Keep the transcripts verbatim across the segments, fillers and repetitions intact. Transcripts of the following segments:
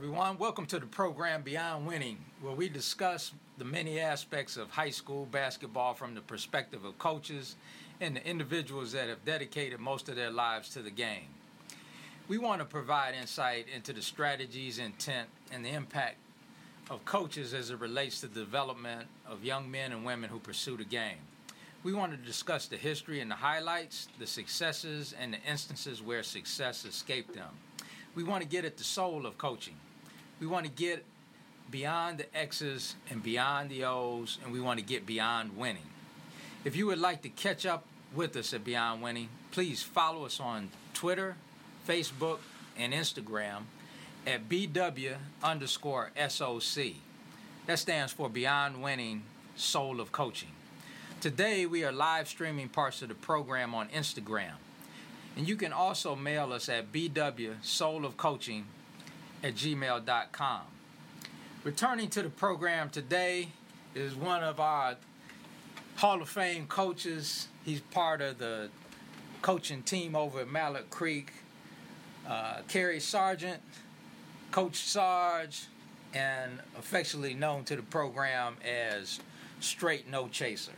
everyone. Welcome to the program Beyond Winning, where we discuss the many aspects of high school basketball from the perspective of coaches and the individuals that have dedicated most of their lives to the game. We want to provide insight into the strategies, intent, and the impact of coaches as it relates to the development of young men and women who pursue the game. We want to discuss the history and the highlights, the successes, and the instances where success escaped them. We want to get at the soul of coaching. We want to get beyond the X's and beyond the O's, and we want to get beyond winning. If you would like to catch up with us at Beyond Winning, please follow us on Twitter, Facebook, and Instagram at B W underscore S O C. That stands for Beyond Winning, Soul of Coaching. Today, we are live streaming parts of the program on Instagram. And you can also mail us at b w soul of coaching at gmail dot com. Returning to the program today is one of our Hall of Fame coaches. He's part of the coaching team over at Mallard Creek. Uh, Kerry Sargent, Coach Sarge, and affectionately known to the program as Straight No Chaser,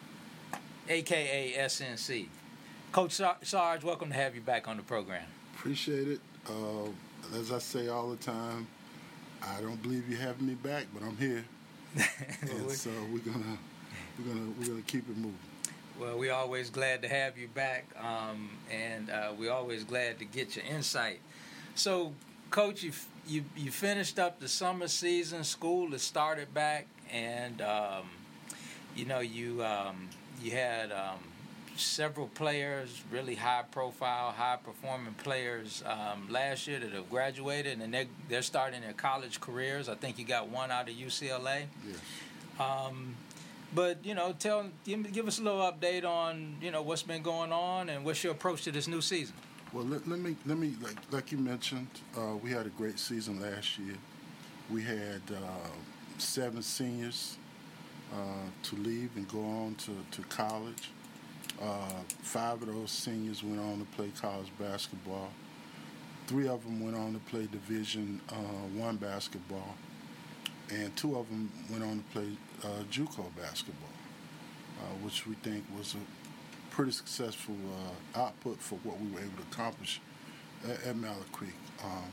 a k a. S N C. Coach Sarge, welcome to have you back on the program. Appreciate it. Uh, as I say all the time, I don't believe you having me back, but I'm here, and so we're gonna we're gonna we're gonna keep it moving. Well, we're always glad to have you back, um, and uh, we're always glad to get your insight. So, Coach, you you you finished up the summer season. School has started back, and um, you know you um, you had. Um, several players, really high-profile, high-performing players um, last year that have graduated, and they're, they're starting their college careers. I think you got one out of U C L A. Yes. Um, but, you know, tell give, give us a little update on, you know, what's been going on and what's your approach to this new season. Well, let, let me, let me like, like you mentioned, uh, we had a great season last year. We had uh, seven seniors uh, to leave and go on to, to college. Uh, five of those seniors went on to play college basketball. Three of them went on to play Division uh, One basketball, and two of them went on to play uh, JUCO basketball, uh, which we think was a pretty successful uh, output for what we were able to accomplish at, at Mallard Creek. Um,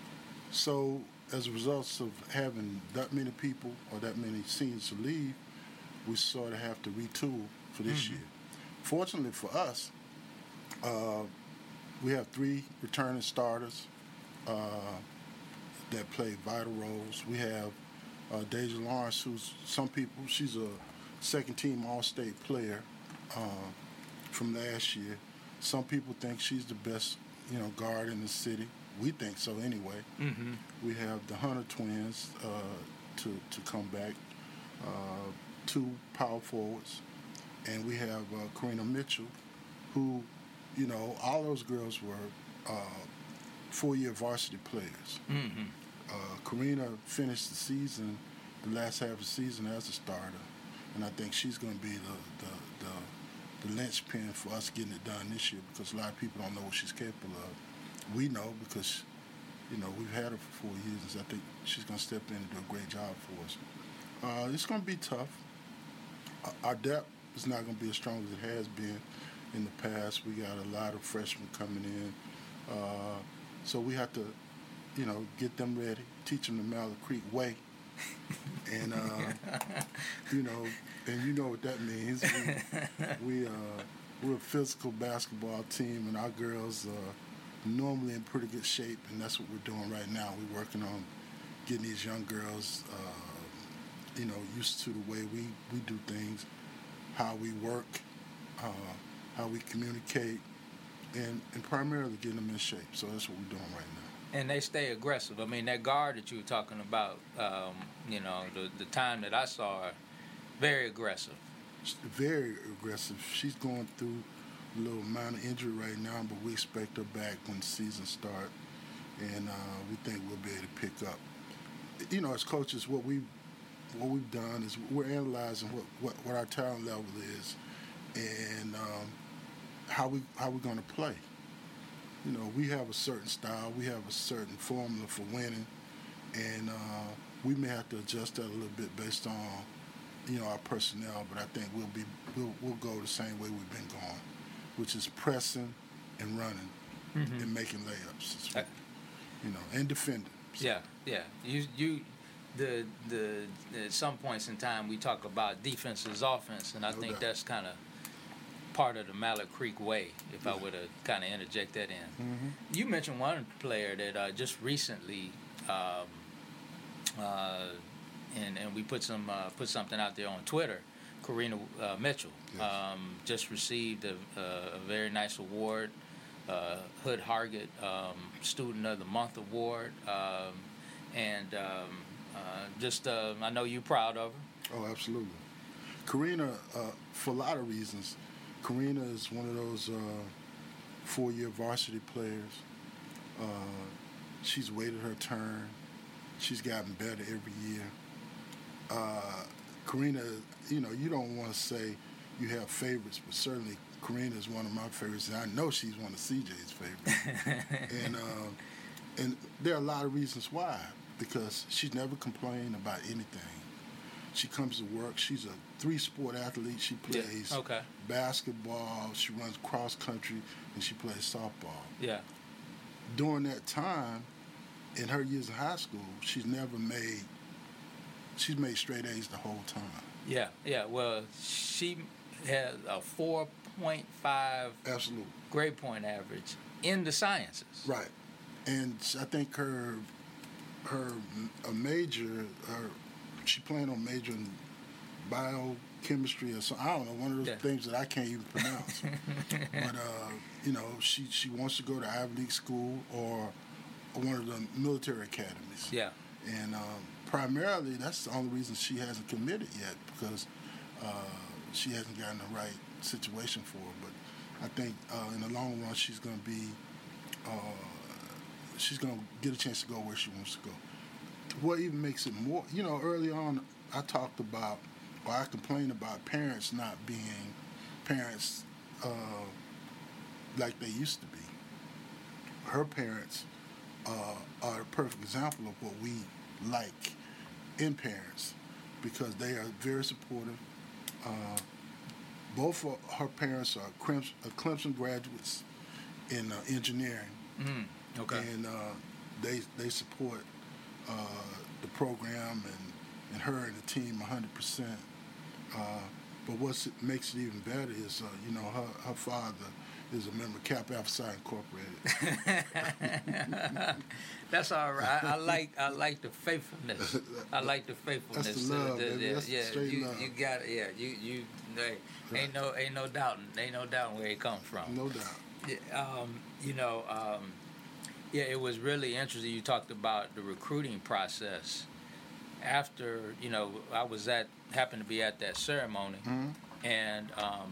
so, as a result of having that many people or that many seniors to leave, we sort of have to retool for this mm-hmm. year. Fortunately for us, uh, we have three returning starters uh, that play vital roles. We have uh, Deja Lawrence, who's some people, she's a second-team All-State player uh, from last year. Some people think she's the best, you know, guard in the city. We think so anyway. Mm-hmm. We have the Hunter twins uh, to to come back, uh, two power forwards. And we have uh, Karina Mitchell, who, you know, all those girls were uh, four-year varsity players. Mm-hmm. Uh, Karina finished the season, the last half of the season as a starter, and I think she's going to be the, the, the, the linchpin for us getting it done this year because a lot of people don't know what she's capable of. We know because, you know, we've had her for four years, and I think she's going to step in and do a great job for us. Uh, it's going to be tough. Our depth it's not going to be as strong as it has been in the past. We got a lot of freshmen coming in. Uh, so we have to, you know, get them ready, teach them the Mallard Creek way. And, uh, you know, and you know what that means. We, we, uh, we're a physical basketball team, and our girls are normally in pretty good shape, and that's what we're doing right now. We're working on getting these young girls, uh, you know, used to the way we, we do things, how we work, uh, how we communicate, and, and primarily getting them in shape. So that's what we're doing right now. And they stay aggressive. I mean, that guard that you were talking about, um, you know, the, the time that I saw her, very aggressive. Very aggressive. She's going through a little minor injury right now, but we expect her back when the season starts, and uh, we think we'll be able to pick up. You know, as coaches, what we what we've done is we're analyzing what, what, what our talent level is and um, how we how we're going to play. You know, we have a certain style, we have a certain formula for winning, and uh, we may have to adjust that a little bit based on, you know, our personnel. But I think we'll be we'll we'll go the same way we've been going, which is pressing and running mm-hmm. and making layups, uh, you know, and defending. So. Yeah, yeah. You you. The, the the at some points in time we talk about defense as offense, and I no think doubt. That's kind of part of the Mallard Creek way, if yeah. I were to kind of interject that in. Mm-hmm. You mentioned one player that uh, just recently, um, uh, and and we put some uh, put something out there on Twitter. Karina uh, Mitchell yes. um, just received a, a, a very nice award, uh, Hood Hargett um, Student of the Month award, um, and. Um, Uh, just, uh, I know you're proud of her. Oh, absolutely. Karina, uh, for a lot of reasons, Karina is one of those uh, four-year varsity players. Uh, she's waited her turn. She's gotten better every year. Uh, Karina, you know, you don't want to say you have favorites, but certainly Karina is one of my favorites, and I know she's one of C J's favorites. and uh, and there are a lot of reasons why. Because she's never complained about anything. She comes to work. She's a three-sport athlete. She plays yeah. okay. basketball, she runs cross country, and she plays softball. Yeah. During that time, in her years in high school, she's never made. She's made straight A's the whole time. Yeah, yeah. Well, she had a four point five absolute grade point average in the sciences. Right, and I think her. Her a major, her, she planned on majoring in biochemistry or something. I don't know, one of those yeah. things that I can't even pronounce. but, uh, you know, she, she wants to go to Ivy League school or one of the military academies. Yeah. And um, primarily, that's the only reason she hasn't committed yet, because uh, she hasn't gotten the right situation for her. But I think uh, in the long run, she's going to be... Uh, she's going to get a chance to go where she wants to go. What even makes it more, you know, early on, I talked about, or I complained about parents not being parents uh, like they used to be. Her parents uh, are a perfect example of what we like in parents, because they are very supportive. Uh, both of her parents are Clemson, uh, Clemson graduates in uh, engineering. Mm. Okay. And uh, they they support uh, the program and, and her and the team one hundred percent. Uh, but what makes it even better is, uh, you know, her, her father is a member of Kappa Alpha Psi Incorporated. That's all right. I, I like I like the faithfulness. I like the faithfulness. That's the love, the, the, baby. Yeah, That's yeah, the straight you, love. You got it. Yeah, you you. Hey, right. Ain't no ain't no doubting. Ain't no doubting where it comes from. No doubt. Yeah, um, you know. Um, Yeah, it was really interesting. You talked about the recruiting process. After, you know, I was at, happened to be at that ceremony, mm-hmm. and um,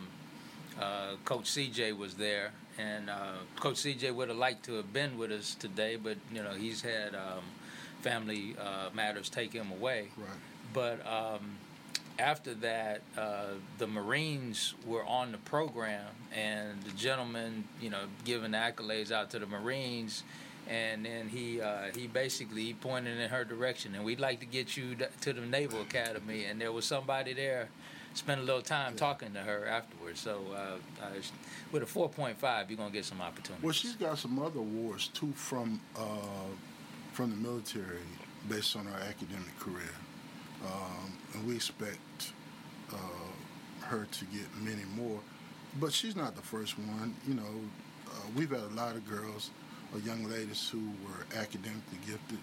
uh, Coach C J was there. And uh, Coach C J would have liked to have been with us today, but, you know, he's had um, family uh, matters take him away. Right. But um, after that, uh, the Marines were on the program, and the gentleman, you know, giving the accolades out to the Marines. And then he uh, he basically pointed in her direction, and we'd like to get you to the Naval Academy. And there was somebody there, spent a little time yeah. talking to her afterwards. So uh, uh, with a four point five, you're gonna get some opportunities. Well, she's got some other awards too from uh, from the military based on her academic career, um, and we expect uh, her to get many more. But she's not the first one. You know, uh, we've had a lot of girls. Or young ladies who were academically gifted.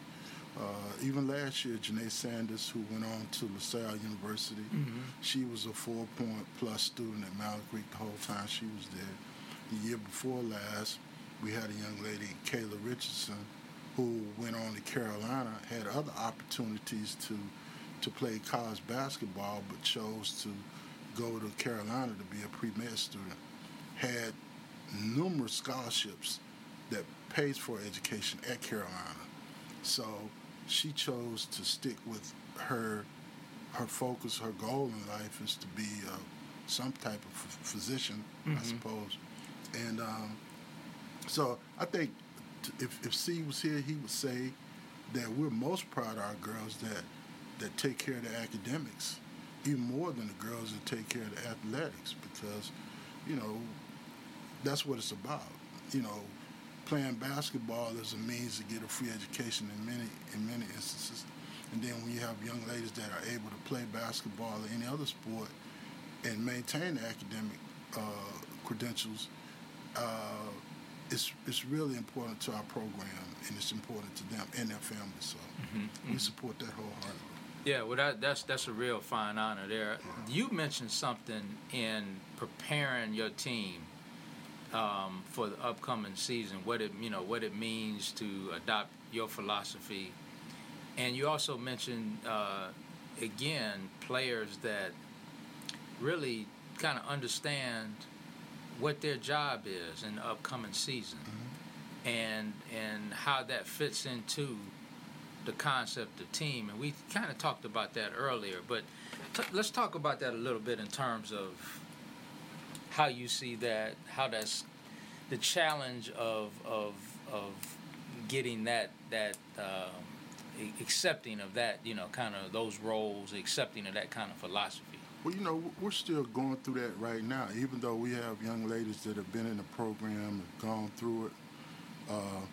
Uh, even last year, Janae Sanders, who went on to LaSalle University, mm-hmm. she was a four-point plus student at Mallard Creek the whole time she was there. The year before last, we had a young lady, Kayla Richardson, who went on to Carolina, had other opportunities to to play college basketball, but chose to go to Carolina to be a pre-med student. Had numerous scholarships that pays for education at Carolina. So she chose to stick with her her focus, her goal in life is to be uh, some type of f- physician, mm-hmm. I suppose. And um, so I think t- if, if C was here, he would say that we're most proud of our girls that that take care of their academics, even more than the girls that take care of the athletics, because, you know, that's what it's about. You know, playing basketball is a means to get a free education in many in many instances. And then when you have young ladies that are able to play basketball or any other sport and maintain their academic uh, credentials, uh, it's it's really important to our program, and it's important to them and their families. So mm-hmm. we support that wholeheartedly. Yeah, well, that, that's that's a real fine honor there. Yeah. You mentioned something in preparing your team um, for the upcoming season. What it you know what it means to adopt your philosophy, and you also mentioned uh, again players that really kind of understand what their job is in the upcoming season, mm-hmm. and and how that fits into the concept of team. And we kind of talked about that earlier, but t- let's talk about that a little bit in terms of how you see that, how that's the challenge of of of getting that that uh, accepting of that, you know, kind of those roles, accepting of that kind of philosophy. Well, you know, we're still going through that right now, even though we have young ladies that have been in the program and gone through it. Uh,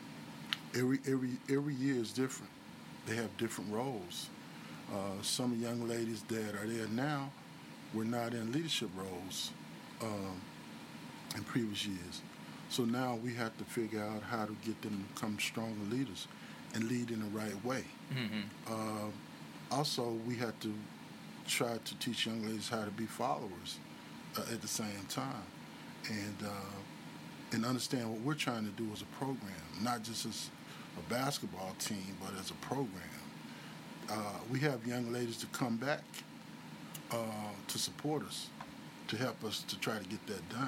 every every every year is different. They have different roles. Uh, some young ladies that are there now were not in leadership roles um, in previous years. So now we have to figure out how to get them to become stronger leaders and lead in the right way. Mm-hmm. Uh, also, we have to try to teach young ladies how to be followers uh, at the same time, and uh, and understand what we're trying to do as a program, not just as a basketball team, but as a program. Uh, we have young ladies to come back uh, to support us, to help us to try to get that done.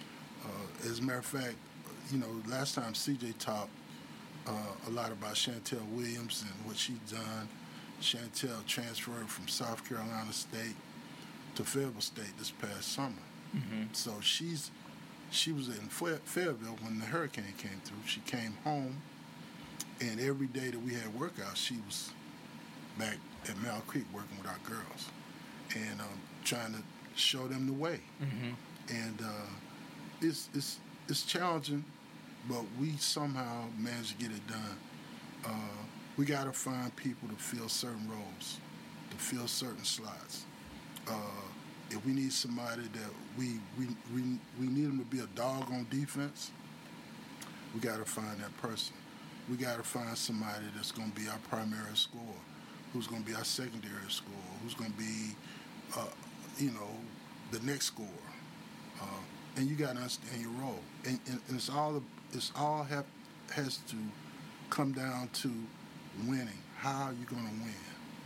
Uh, as a matter of fact, you know, last time C J talked uh, a lot about Chantel Williams and what she's done. Chantel transferred from South Carolina State to Fayetteville State this past summer. Mm-hmm. So she's she was in Fayetteville when the hurricane came through. She came home, and every day that we had workouts, she was back at Mel Creek working with our girls and um, trying to show them the way. Mm-hmm. And uh, it's it's it's challenging, but we somehow managed to get it done. Uh, we got to find people to fill certain roles, to fill certain slots. Uh, if we need somebody that we, we we we need them to be a dog on defense, we got to find that person. We got to find somebody that's going to be our primary scorer, who's going to be our secondary scorer, who's going to be, uh, you know, the next scorer. Uh, and you got to understand your role. And, and, and it's all it's all have, has to come down to winning. How are you going to win?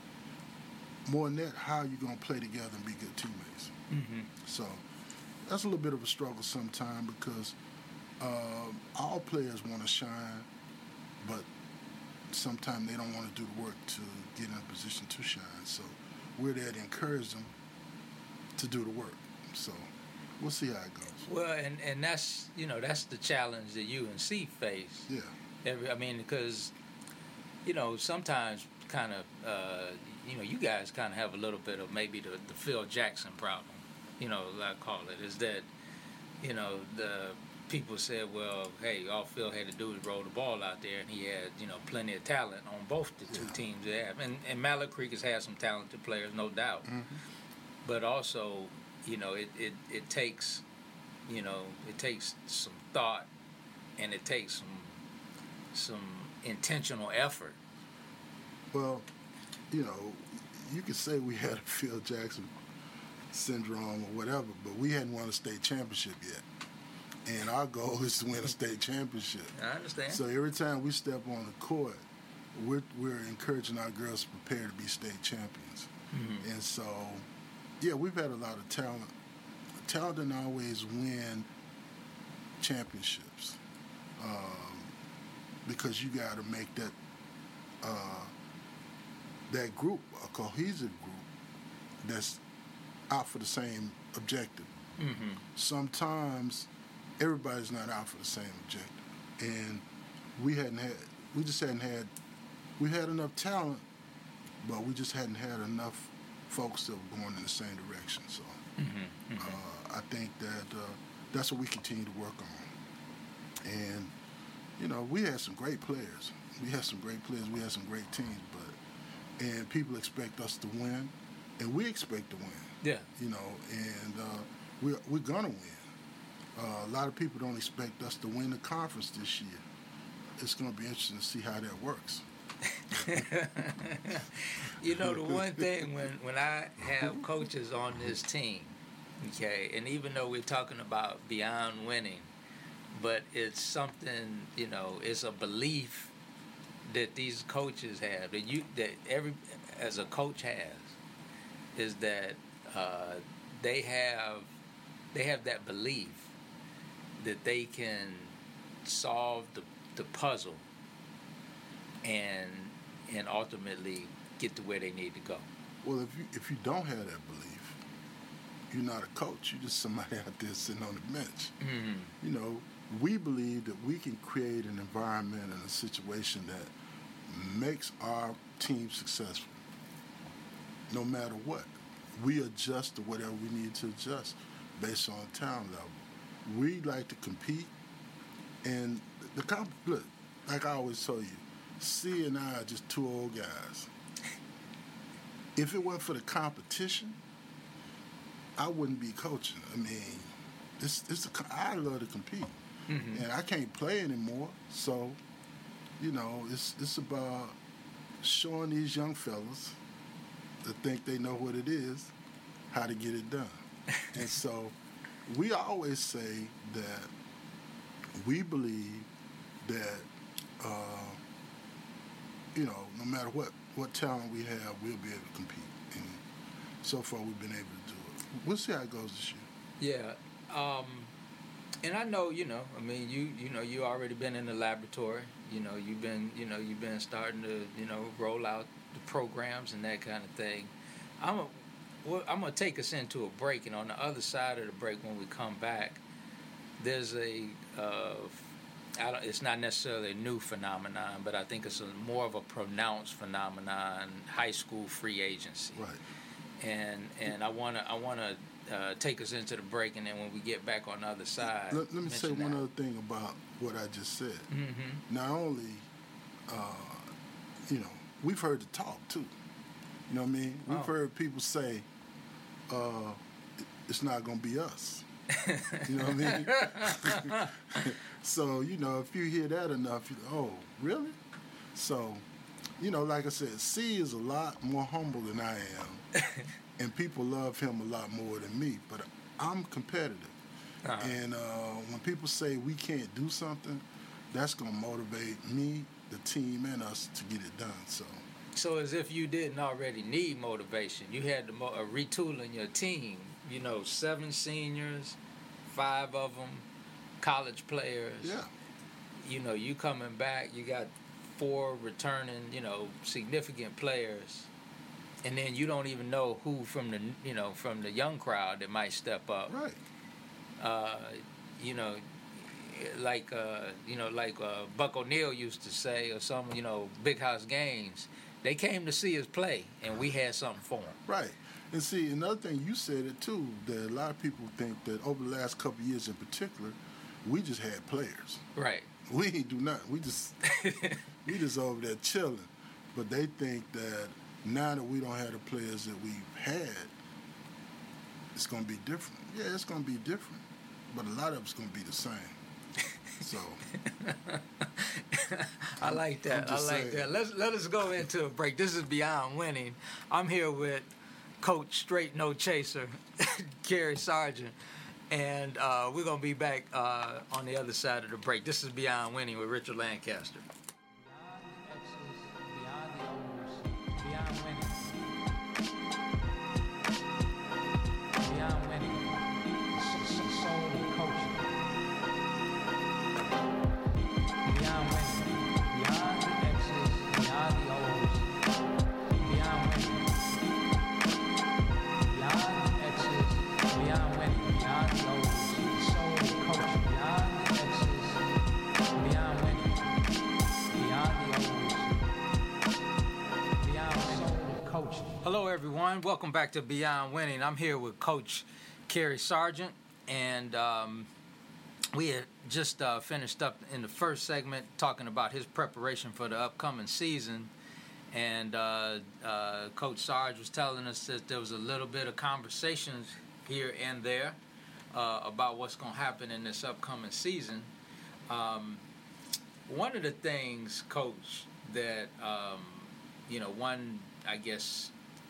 More than that, how are you going to play together and be good teammates? Mm-hmm. So that's a little bit of a struggle sometimes because uh, all players want to shine, but sometimes they don't want to do the work to get in a position to shine. So we're there to encourage them to do the work. So we'll see how it goes. Well, and, and that's, you know, that's the challenge that U N C face. Yeah. Every, I mean, because, you know, sometimes kind of, uh, you know, you guys kind of have a little bit of maybe the, the Phil Jackson problem, you know, I call it, is that, you know, the people said, well, hey, all Phil had to do was roll the ball out there, and he had, you know, plenty of talent on both the two yeah. teams they have. And, and Mallard Creek has had some talented players, no doubt. Mm-hmm. But also, you know, it, it, it takes, you know, it takes some thought, and it takes some some intentional effort. Well, you know, you could say we had a Phil Jackson syndrome or whatever, but we hadn't won a state championship yet. And our goal is to win a state championship. I understand. So every time we step on the court, we're, we're encouraging our girls to prepare to be state champions. Mm-hmm. And so, yeah, we've had a lot of talent. Talent doesn't always win championships um, because you got to make that uh, that group a cohesive group that's out for the same objective. Mm-hmm. Sometimes everybody's not out for the same objective, and we hadn't had we just hadn't had we had enough talent, but we just hadn't had enough folks that were going in the same direction. So mm-hmm, mm-hmm. Uh, I think that uh, that's what we continue to work on. And, you know, we had some great players. We had some great players. We had some great teams. But and people expect us to win, and we expect to win. Yeah. You know, and uh, we're, we're going to win. Uh, a lot of people don't expect us to win the conference this year. It's going to be interesting to see how that works. You know, the one thing when, when I have coaches on this team, okay, and even though we're talking about beyond winning, but it's something, you know, it's a belief that these coaches have, that you, that every, as a coach has, is that uh, they have, they have that belief that they can solve the the puzzle and and ultimately get to where they need to go. Well, if you if you don't have that belief, you're not a coach. You're just somebody out there sitting on the bench. Mm-hmm. You know, we believe that we can create an environment and a situation that makes our team successful, no matter what. We adjust to whatever we need to adjust based on talent level. We like to compete, and the comp. Look, like I always tell you, C and I are just two old guys. If it weren't for the competition, I wouldn't be coaching. I mean, it's it's. A, I love to compete, mm-hmm. and I can't play anymore. So, you know, it's it's about showing these young fellas that think they know what it is, how to get it done. And so, we always say that we believe that, uh, you know, no matter what, what talent we have, we'll be able to compete. And so far, we've been able to do it. We'll see how it goes this year. Yeah. Um, and I know, you know, I mean, you you know, you already been in the laboratory. You know, you've been, you know, you've been starting to, you know, roll out the programs and that kind of thing. I'm a, well, I'm going to take us into a break, and on the other side of the break, when we come back, there's a, uh, I don't, it's not necessarily a new phenomenon, but I think it's a, more of a pronounced phenomenon, high school free agency. Right. And and I want to I want to uh, take us into the break, and then when we get back on the other side, let, let me say that. one other thing about what I just said. Mm-hmm. Not only, uh, you know, we've heard the talk too. You know what I mean? We've oh. heard people say, uh, it's not going to be us. You know what I mean? So, you know, if you hear that enough, you oh, really? So, you know, like I said, C is a lot more humble than I am. And people love him a lot more than me. But I'm competitive. Uh-huh. And uh, when people say we can't do something, that's going to motivate me, the team, and us to get it done. So, so as if you didn't already need motivation. You had to mo- uh, retooling your team. You know, seven seniors, five of them, college players. Yeah. You know, you coming back, you got four returning, you know, significant players. And then you don't even know who from the, you know, from the young crowd that might step up. Right. Uh, you know, like, uh, you know, like uh, Buck O'Neil used to say, or some, you know, big house games, they came to see us play, and we had something for them. Right. And see, another thing, you said it too, that a lot of people think that over the last couple of years in particular, we just had players. Right. We ain't do nothing. We just, we just over there chilling. But they think that now that we don't have the players that we've had, it's going to be different. Yeah, it's going to be different. But a lot of it's going to be the same. So I like that. I like saying. that. Let's let us go into a break. This is Beyond Winning. I'm here with Coach Straight No Chaser, Kerry Sargent, and uh, we're gonna be back uh, on the other side of the break. This is Beyond Winning with Richard Lancaster. Beyond the X's, beyond the O's, beyond winning. Beyond winning. Soul of coaching. Beyond winning, beyond the X's, beyond the O's, beyond winning, beyond the X's, beyond winning, beyond the O's, the soul of coaching, beyond the X's, beyond winning, Hello, everyone. Welcome back to Beyond Winning. I'm here with Coach Kerry Sargent, and um, we had just uh, finished up in the first segment talking about his preparation for the upcoming season. And uh, uh, Coach Sarge was telling us that there was a little bit of conversations here and there uh, about what's going to happen in this upcoming season. Um, one of the things, Coach, that, um, you know, one, I guess,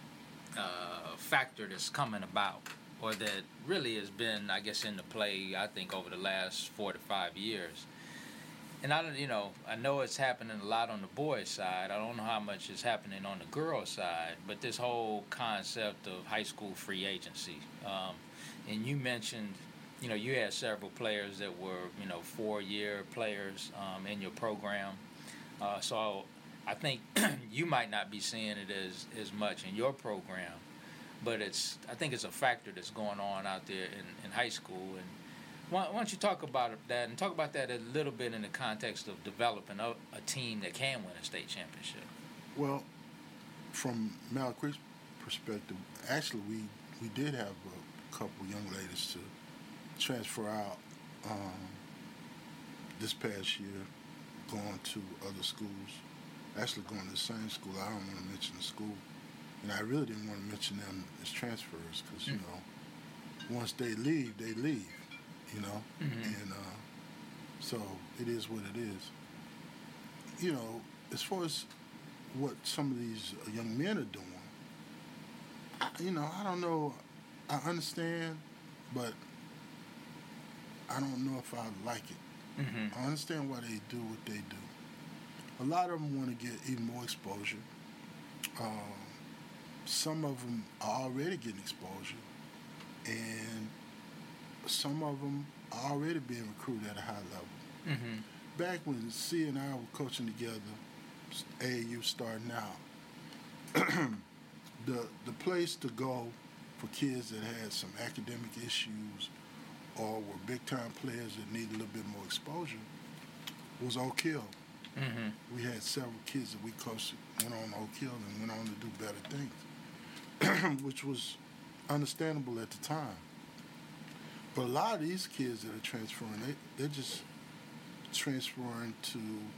uh, factor that's coming about, or that really has been, I guess, into play, I think, over the last four to five years. And I don't, you know, I know it's happening a lot on the boys' side. I don't know how much is happening on the girls' side, but this whole concept of high school free agency. Um, and you mentioned, you know, you had several players that were, you know, four-year players um, in your program. Uh, so I think you might not be seeing it as, as much in your program, but it's I think it's a factor that's going on out there in, in high school. And why, why don't you talk about that and talk about that a little bit in the context of developing a, a team that can win a state championship? Well, from Mount Creek's perspective, actually we, we did have a couple young ladies to transfer out um, this past year, going to other schools. Actually going to the same school. I don't want to mention the school. And I really didn't want to mention them as transfers because, you know, once they leave, they leave, you know. Mm-hmm. And uh, so it is what it is. You know, as far as what some of these young men are doing, I, you know, I don't know. I understand, but I don't know if I like it. Mm-hmm. I understand why they do what they do. A lot of them want to get even more exposure. Um, some of them are already getting exposure, and some of them are already being recruited at a high level. Mm-hmm. Back when C and I were coaching together, A A U starting out, the the place to go for kids that had some academic issues or were big-time players that needed a little bit more exposure was Oak Hill. Mm-hmm. We had several kids that we coached went on Oak Hill and went on to do better things, which was understandable at the time. But a lot of these kids that are transferring, they, they're just transferring to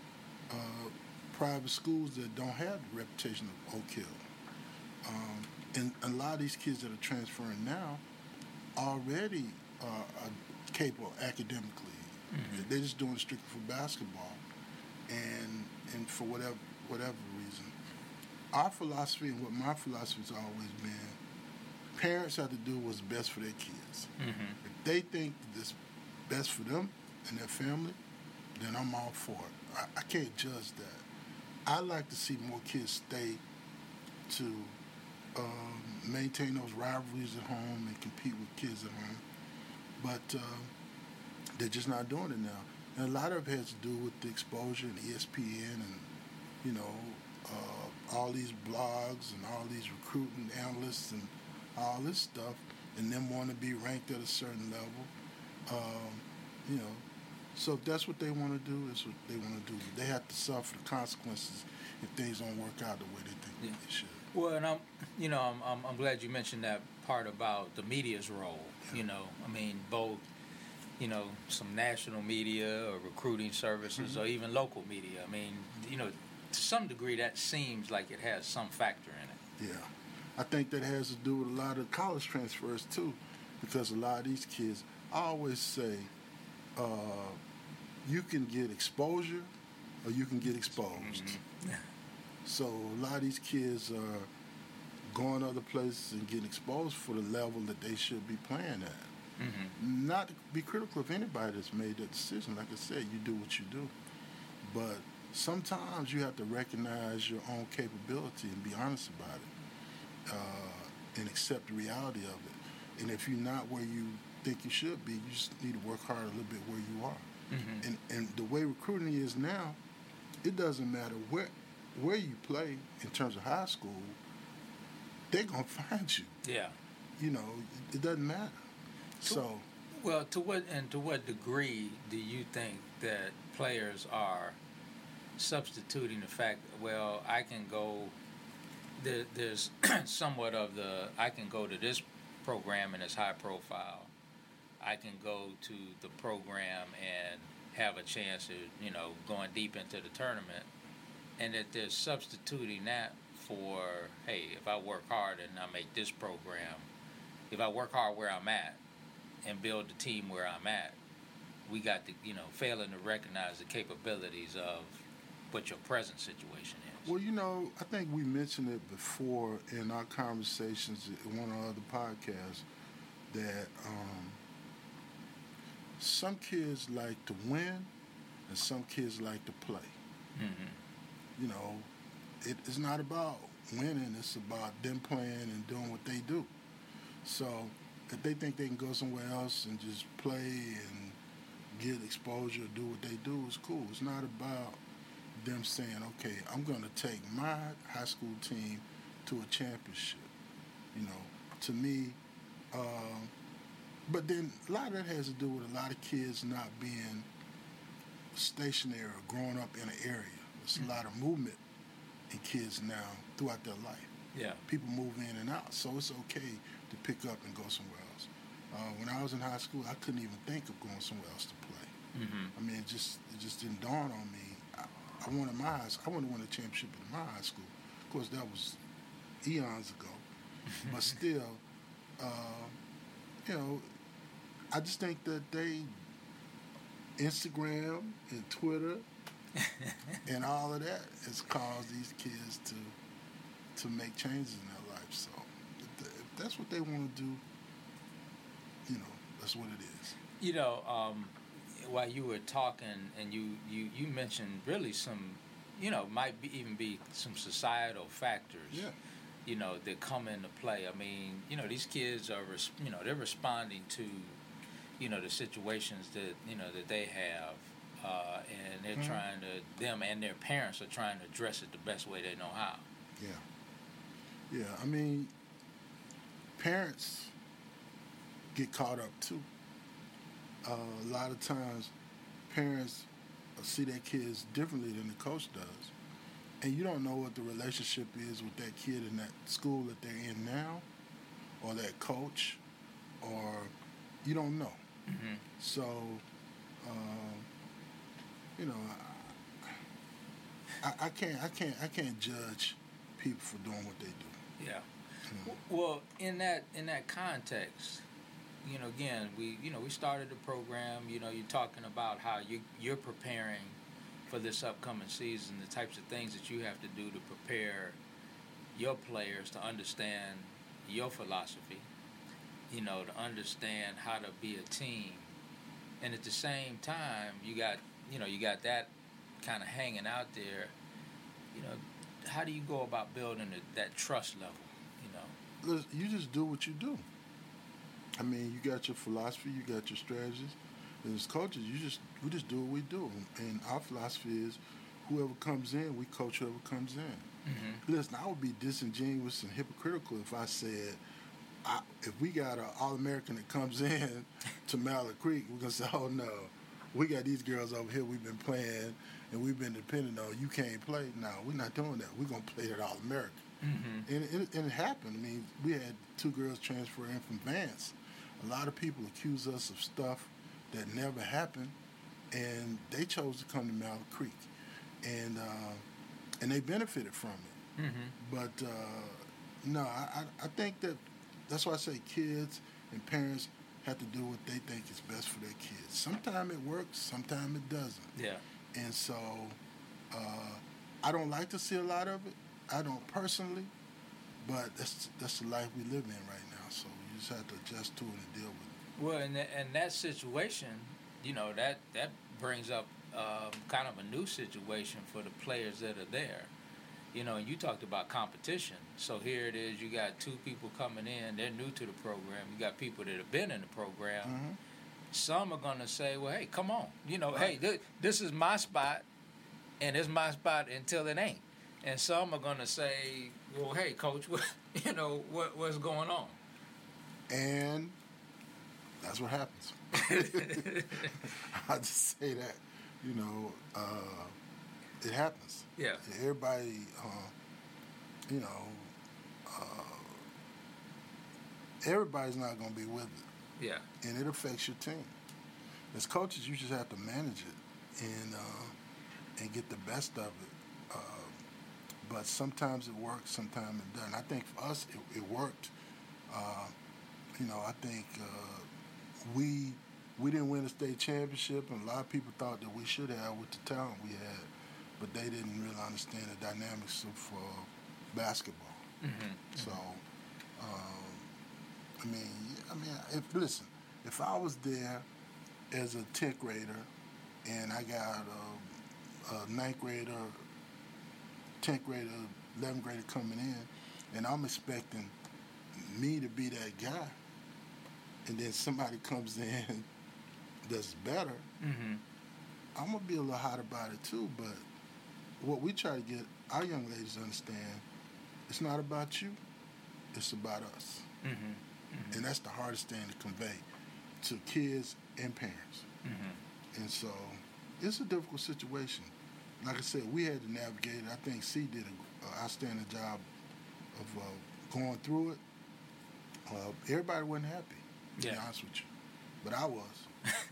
uh, private schools that don't have the reputation of Oak Hill. Um, and a lot of these kids that are transferring now already uh, are capable academically. Mm-hmm. They're just doing it strictly for basketball. And and for whatever whatever reason, our philosophy and what my philosophy has always been, parents have to do what's best for their kids. Mm-hmm. If they think this best for them and their family, then I'm all for it. I, I can't judge that. I like to see more kids stay to um, maintain those rivalries at home and compete with kids at home, but uh, they're just not doing it now. And a lot of it has to do with the exposure and E S P N and, you know, uh, all these blogs and all these recruiting analysts and all this stuff, and them want to be ranked at a certain level. Um, you know, so if that's what they want to do, that's what they want to do. They have to suffer the consequences if things don't work out the way they think yeah. they should. Well, and I'm, you know, I'm, I'm, I'm glad you mentioned that part about the media's role. Yeah. You know, I mean, both. You know, some national media or recruiting services mm-hmm. or even local media. I mean, you know, to some degree that seems like it has some factor in it. Yeah. I think that has to do with a lot of college transfers too, because a lot of these kids, I always say, uh, you can get exposure or you can get exposed. Mm-hmm. Yeah. So a lot of these kids are going other places and getting exposed for the level that they should be playing at. Mm-hmm. Not to be critical of anybody that's made that decision. Like I said, you do what you do. But sometimes you have to recognize your own capability and be honest about it uh, and accept the reality of it. And if you're not where you think you should be, you just need to work hard a little bit where you are. Mm-hmm. And, and the way recruiting is now, it doesn't matter where where you play in terms of high school, they're going to find you. Yeah. You know, it, it doesn't matter. So, well, to what and to what degree do you think that players are substituting the fact, well, I can go there, there's somewhat of the, I can go to this program and it's high profile. I can go to the program and have a chance of, you know, going deep into the tournament. And that they're substituting that for, hey, if I work hard and I make this program, if I work hard where I'm at and build the team where I'm at, we got to, you know, failing to recognize the capabilities of what your present situation is. Well, you know, I think we mentioned it before in our conversations in one of our other podcasts that um, some kids like to win and some kids like to play. Mm-hmm. You know, it, it's not about winning, it's about them playing and doing what they do. So if they think they can go somewhere else and just play and get exposure, do what they do, it's cool. It's not about them saying, okay, I'm going to take my high school team to a championship. You know, to me, uh, but then a lot of that has to do with a lot of kids not being stationary or growing up in an area. There's mm-hmm. a lot of movement in kids now throughout their life. Yeah. People move in and out, so it's okay to pick up and go somewhere else. Uh, when I was in high school, I couldn't even think of going somewhere else to play. Mm-hmm. I mean, it just it just didn't dawn on me. I, I wanted my high school. I wanted to win a championship in my high school. Of course, that was eons ago, but still, uh, you know, I just think that they Instagram and Twitter and all of that has caused these kids to to make changes in their life. So if, if that's what they want to do, you know, that's what it is. You know, um, while you were talking and you, you, you mentioned really some, you know, might be, even be some societal factors, yeah. you know, that come into play. I mean, you know, these kids are, res- you know, they're responding to, you know, the situations that, you know, that they have. Uh, and they're mm-hmm. trying to, them and their parents are trying to address it the best way they know how. Yeah. Yeah, I mean, parents get caught up too. Uh, a lot of times, parents see their kids differently than the coach does. And you don't know what the relationship is with that kid in that school that they're in now, or that coach, or you don't know. Mm-hmm. So, um, you know, I, I, I can't, I can't, I can't judge people for doing what they do. Yeah. Mm-hmm. Well, in that in that context, you know, again, we you know we started the program. You know, you're talking about how you you're preparing for this upcoming season, the types of things that you have to do to prepare your players to understand your philosophy. You know, to understand how to be a team, and at the same time, you got you know you got that kind of hanging out there. You know, how do you go about building a, that trust level? You know, you just do what you do. I mean, you got your philosophy, you got your strategies. And as coaches, you just we just do what we do. And our philosophy is, whoever comes in, we coach whoever comes in. Mm-hmm. Listen, I would be disingenuous and hypocritical if I said, I, if we got an All-American that comes in to Mallard Creek, we're gonna say, oh no, we got these girls over here we've been playing and we've been dependent on. You can't play. No, we're not doing that. We're gonna play that All-American. Mm-hmm. And, it, and it happened. I mean, we had two girls transfer in from Vance. A lot of people accuse us of stuff that never happened, and they chose to come to Mallard Creek, and uh, and they benefited from it. Mm-hmm. But uh, no, I, I think that that's why I say kids and parents have to do what they think is best for their kids. Sometimes it works, sometimes it doesn't. Yeah. And so uh, I don't like to see a lot of it. I don't personally, but that's that's the life we live in right now. So you just have to adjust to it and deal with it. Well, in, the, in that situation, you know, that, that brings up um, kind of a new situation for the players that are there. You know, and you talked about competition. So here it is, you got two people coming in, they're new to the program. You got people that have been in the program. Mm-hmm. Some are going to say, well, hey, come on. You know, right. hey, th- this is my spot, and it's my spot until it ain't. And some are going to say, well, hey, coach, what, you know, what, what's going on? And that's what happens. I just say that, you know, uh, it happens. Yeah. Everybody, uh, you know, uh, everybody's not going to be with it. Yeah. And it affects your team. As coaches, you just have to manage it and uh, and get the best of it. Uh, but sometimes it works, sometimes it doesn't. I think for us, it, it worked. Uh, you know, I think uh, we we didn't win a state championship, and a lot of people thought that we should have with the talent we had, but they didn't really understand the dynamics of uh, basketball. Mm-hmm. So, um, I mean, I mean, if listen, if I was there as a tenth grader, and I got a, a ninth grader, tenth grader, eleventh grader coming in, and I'm expecting me to be that guy, and then somebody comes in that's better, Mm-hmm. I'm gonna be a little hot about it too. But what we try to get our young ladies to understand, it's not about you, it's about us. Mm-hmm. Mm-hmm. And that's the hardest thing to convey to kids and parents. Mm-hmm. And so it's a difficult situation. Like I said, we had to navigate it. I think C did an outstanding job of uh, going through it. Uh, everybody wasn't happy, to Yeah. be honest with you. But I was.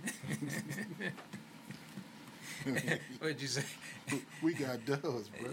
What'd you say? We got dubs, bro.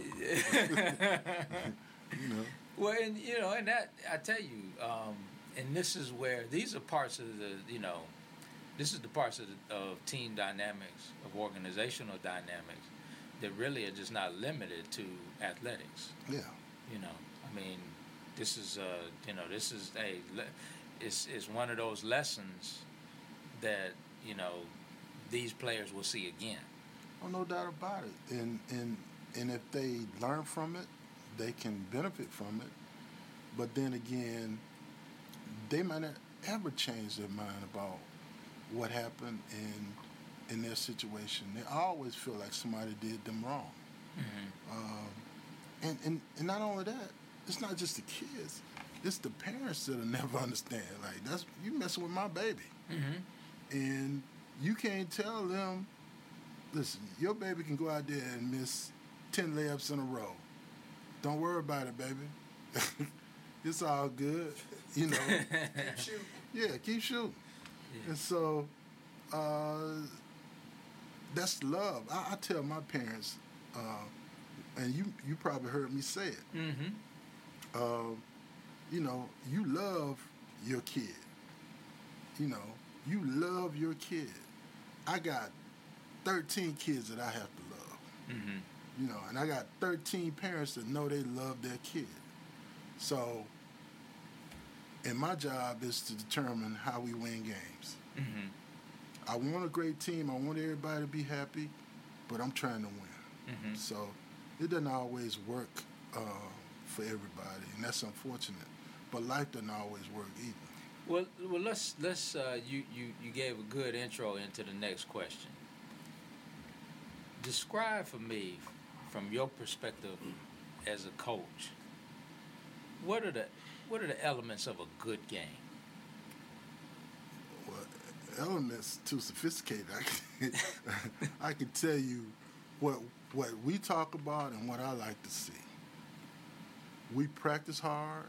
You know. Well, and you know, and that I tell you, um, and this is where these are parts of the, you know, this is the parts of, the, of team dynamics, of organizational dynamics, that really are just not limited to athletics. Yeah. You know, I mean, this is, uh, you know, this is a, le- it's it's one of those lessons that you know these players will see again. Oh, no doubt about it. And and and if they learn from it, they can benefit from it. But then again, they might not ever change their mind about what happened in in their situation. They always feel like somebody did them wrong. Mm-hmm. Um, and, and and not only that, it's not just the kids; it's the parents that'll never understand. Like, that's you messing with my baby, Mm-hmm. and you can't tell them. Listen, your baby can go out there and miss ten layups in a row. Don't worry about it, baby. It's all good, you know. Keep shooting. Yeah, keep shooting. Yeah. And so, uh, that's love. I, I tell my parents, uh, and you you probably heard me say it. Mm-hmm. Uh, you know, you love your kid. You know, you love your kid. I got thirteen kids that I have to love. Mm-hmm. You know, and I got thirteen parents that know they love their kid. So, and my job is to determine how we win games. Mm-hmm. I want a great team. I want everybody to be happy, but I'm trying to win. Mm-hmm. So, it doesn't always work uh, for everybody, and that's unfortunate. But life doesn't always work either. Well, well, let's let's. Uh, you you you gave a good intro into the next question. Describe for me, from your perspective as a coach, what are the what are the elements of a good game? Well, elements too sophisticated. I can, I can tell you what what we talk about and what I like to see. We practice hard.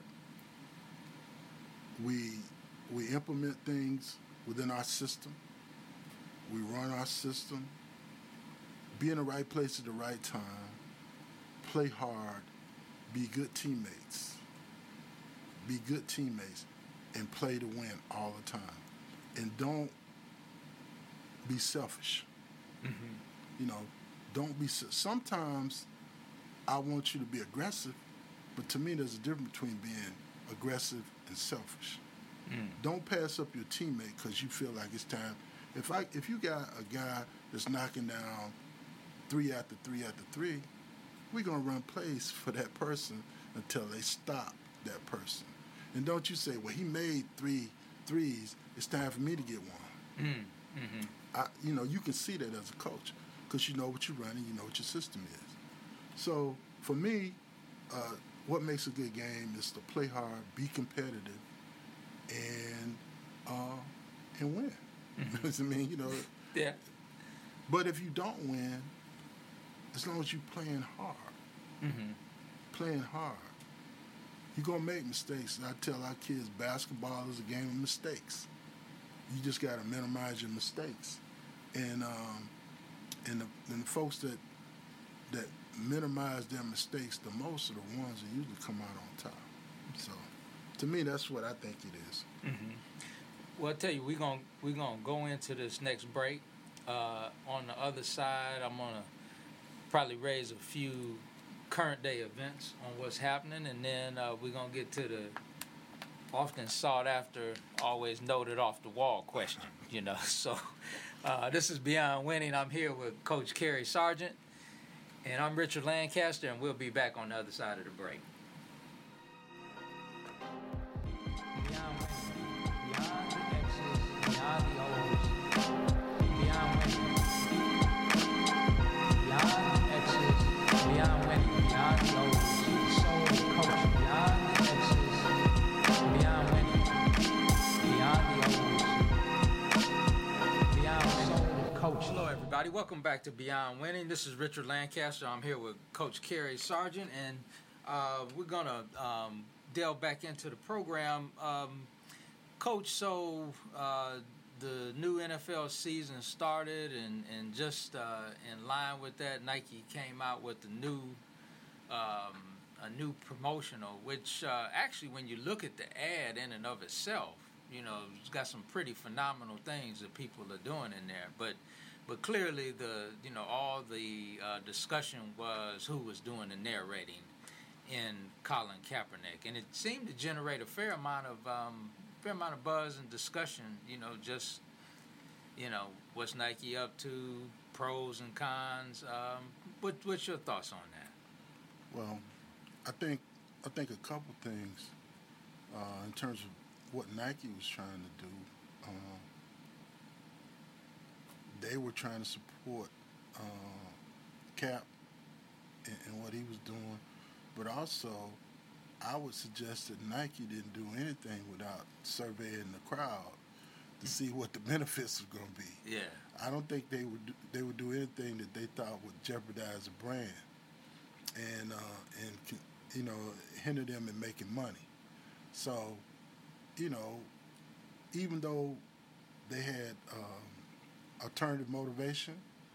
We we implement things within our system. We run our system. Be in the right place at the right time. Play hard. Be good teammates. Be good teammates and play to win all the time. And don't be selfish. Mm-hmm. You know, don't be. Sometimes I want you to be aggressive, but to me, there's a difference between being aggressive and selfish. Mm. Don't pass up your teammate because you feel like it's time. If I, if you got a guy that's knocking down three after three after three, we're gonna run plays for that person until they stop that person. And don't you say, well, he made three threes. It's time for me to get one. Mm. Mm-hmm. I, you know, you can see that as a coach because you know what you're running, you know what your system is. So for me, uh, what makes a good game is to play hard, be competitive, and uh, and win. Mm-hmm. I mean, you know. Yeah. But if you don't win, as long as you're playing hard, Mm-hmm. playing hard, You're going to make mistakes. And I tell our kids basketball is a game of mistakes. You just got to minimize your mistakes. And um, and, the, and the folks that that minimize their mistakes the most are the ones that usually come out on top. So, to me, that's what I think it is. Mm-hmm. Well, I tell you, we're going we're gonna go into this next break. Uh, on the other side, I'm going to probably raise a few current day events on what's happening, and then uh, we're going to get to the often sought after, always noted off the wall question, you know. So uh, this is Beyond Winning. I'm here with Coach Kerry Sargent, and I'm Richard Lancaster, and we'll be back on the other side of the break. Beyond Winning, beyond the X's, beyond the O's, beyond winning, beyond the X's, beyond winning, beyond the O's, soul of the coach, beyond the X's, beyond winning, beyond the O's, beyond soul of coach. Hello, everybody. Welcome back to Beyond Winning. This is Richard Lancaster. I'm here with Coach Kerry Sargent, and uh, we're going to um, delve back into the program. Um, Coach, so uh, the new N F L season started, and, and just uh, in line with that, Nike came out with a new um, a new promotional, which uh, actually, when you look at the ad in and of itself, you know, it's got some pretty phenomenal things that people are doing in there. But but clearly, the you know all the uh, discussion was who was doing the narrating in Colin Kaepernick, and it seemed to generate a fair amount of um, fair amount of buzz and discussion. You know, just you know what's Nike up to, pros and cons. Um, what what's your thoughts on that? Well, I think I think a couple things uh, in terms of what Nike was trying to do. Uh, they were trying to support uh, Cap and, and what he was doing, but also I would suggest that Nike didn't do anything without surveying the crowd to see what the benefits were going to be. Yeah, I don't think they would do, they would do anything that they thought would jeopardize the brand and uh, and you know hinder them in making money. So, you know, even though they had um, alternative motivation,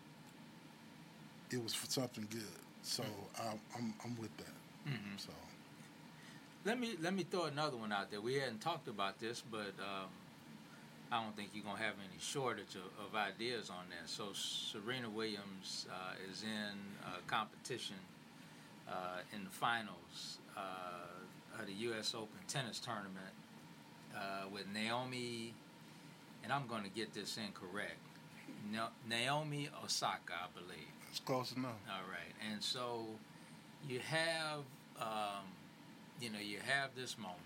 it was for something good. So mm-hmm. I, I'm I'm with that. Mm-hmm. So let me let me throw another one out there. We hadn't talked about this, but um, I don't think you're gonna have any shortage of, of ideas on that. So Serena Williams uh, is in uh, competition uh, in the finals uh, of the U S Open tennis tournament uh, with Naomi, and I'm going to get this incorrect, Na- Naomi Osaka, I believe. It's close enough. All right, and so you have, um, you know, you have this moment,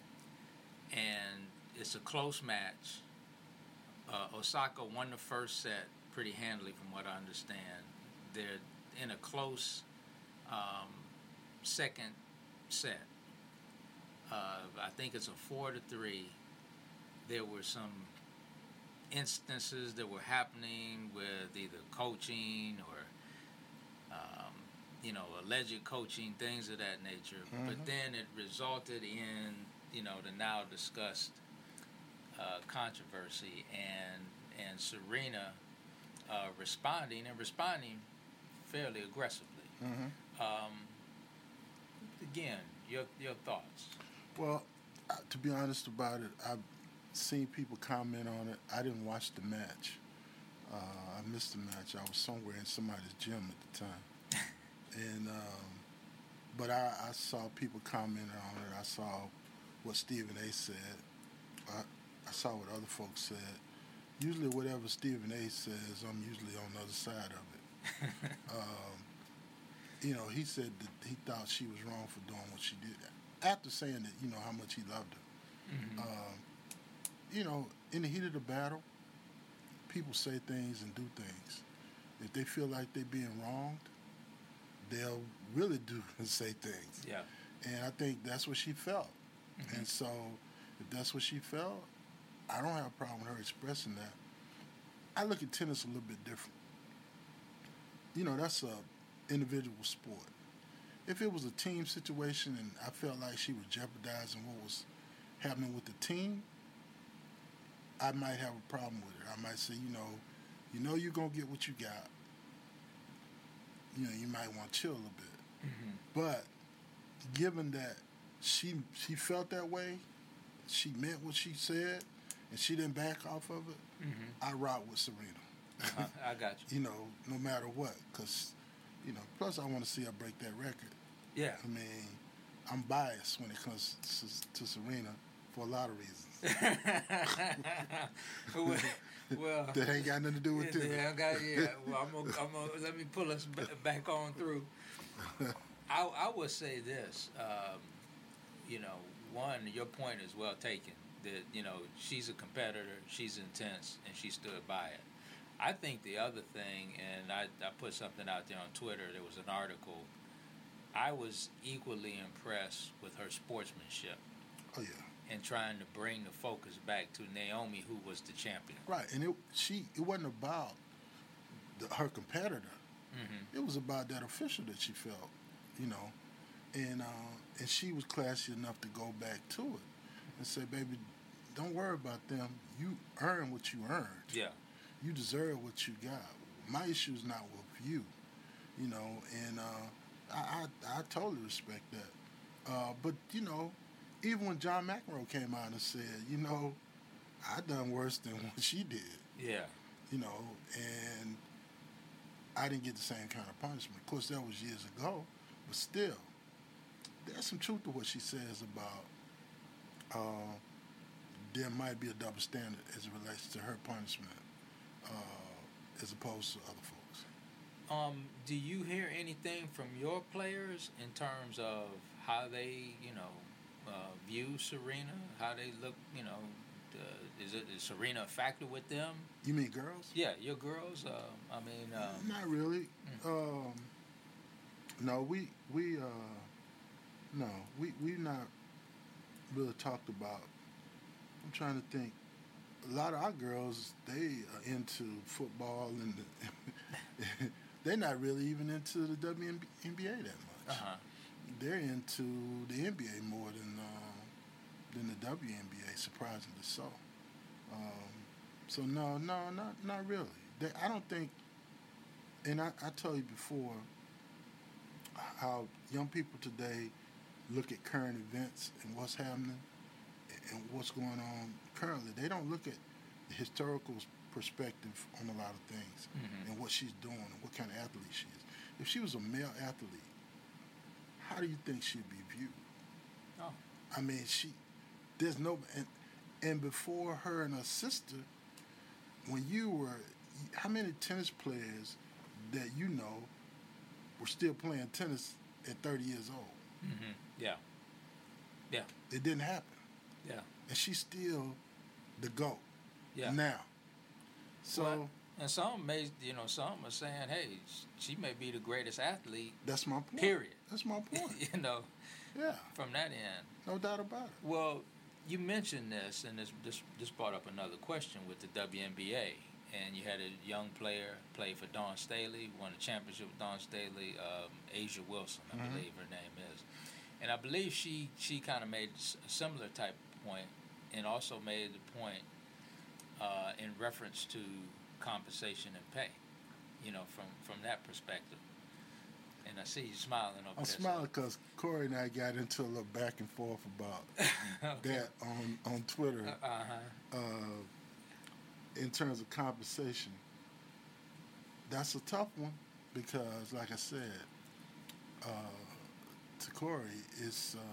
and it's a close match. Uh, Osaka won the first set pretty handily, from what I understand. They're in a close um, second set. Uh, I think it's a four to three. There were some instances that were happening with either coaching or, um, you know, alleged coaching, things of that nature. Mm-hmm. But then it resulted in, you know, the now discussed uh, controversy and and Serena uh, responding and responding fairly aggressively. Mm-hmm. Um, again, your your thoughts. Well, uh, to be honest about it, I've seen people comment on it. I didn't watch the match. Uh, I missed the match. I was somewhere in somebody's gym at the time. and um, But I, I saw people commenting on it. I saw what Stephen A. said. I, I saw what other folks said. Usually whatever Stephen A. says, I'm usually on the other side of it. um, you know, he said that he thought she was wrong for doing what she did. After saying that, you know, how much he loved her. Mm-hmm. Um, you know, in the heat of the battle, people say things and do things. If they feel like they're being wronged, they'll really do and say things. Yeah. And I think that's what she felt. Mm-hmm. And so if that's what she felt, I don't have a problem with her expressing that. I look at tennis a little bit different. You know, that's a individual sport. if it was a team situation and I felt like she was jeopardizing what was happening with the team, I might have a problem with her. I might say, you know, you know you're going to get what you got. You know, you might want to chill a little bit. Mm-hmm. But given that she she felt that way, she meant what she said, and she didn't back off of it, Mm-hmm. I rock with Serena. Uh-huh. I got you. You know, no matter what. Because, you know, plus I want to see her break that record. Yeah. I mean, I'm biased when it comes to, to Serena for a lot of reasons. well, well, that ain't got nothing to do with yeah, it. yeah, I got, yeah. Well, I'm gonna, I'm gonna, let me pull us b- back on through. I, I would say this. Um, you know, one, your point is well taken. That, you know, she's a competitor, she's intense, and she stood by it. I think the other thing, and I, I put something out there on Twitter. There was an article. I was equally impressed with her sportsmanship. Oh yeah. And trying to bring the focus back to Naomi, who was the champion. Right, and it she it wasn't about the, her competitor. Mm-hmm. It was about that official that she felt, you know, and uh, and she was classy enough to go back to it and say, "Baby, don't worry about them. You earn what you earned. Yeah, you deserve what you got. My issue is not with you, you know." And uh, I, I I totally respect that. Uh, but you know. Even when John McEnroe came out and said, you know, I done worse than what she did. Yeah. You know, and I didn't get the same kind of punishment. Of course, that was years ago, but still, there's some truth to what she says about uh, there might be a double standard as it relates to her punishment uh, as opposed to other folks. Um, do you hear anything from your players in terms of how they, you know, Uh, view Serena, how they look, you know, uh, is it is Serena a factor with them? You mean girls? Yeah, your girls. Uh, I mean, um, not really. Mm. Um, no, we we uh, no, we we not really talked about. I'm trying to think. A lot of our girls, they are into football, and the, they're not really even into the W N B A that much. Uh-huh. They're into the N B A more than uh, than the W N B A, surprisingly so. Um, so no, no, not not really. They, I don't think. And I, I told you before how young people today look at current events and what's happening and what's going on currently. They don't look at the historical perspective on a lot of things Mm-hmm. and what she's doing and what kind of athlete she is. If she was a male athlete, how do you think she'd be viewed? Oh. I mean, she, there's no, and, and before her and her sister, when you were, how many tennis players that you know were still playing tennis at thirty years old? Mm-hmm. Yeah. Yeah. It didn't happen. Yeah. And she's still the GOAT. Yeah. Now. So. Well, and some may, you know, some are saying, hey, she may be the greatest athlete. That's my point. Period. That's my point. you know. Yeah. From that end. No doubt about it. Well, you mentioned this, and this this, this brought up another question with the W N B A. And you had a young player play for Dawn Staley, won a championship with Dawn Staley, um, Asia Wilson, I Mm-hmm. believe her name is. And I believe she, she kind of made a similar type of point, and also made the point uh, in reference to compensation and pay, you know, from, from that perspective. And I see you smiling over I'm there. smiling because Corey and I got into a little back and forth about Okay. that on, on Twitter. Uh, uh-huh. Uh, in terms of compensation, that's a tough one because, like I said, uh, to Corey, it's uh,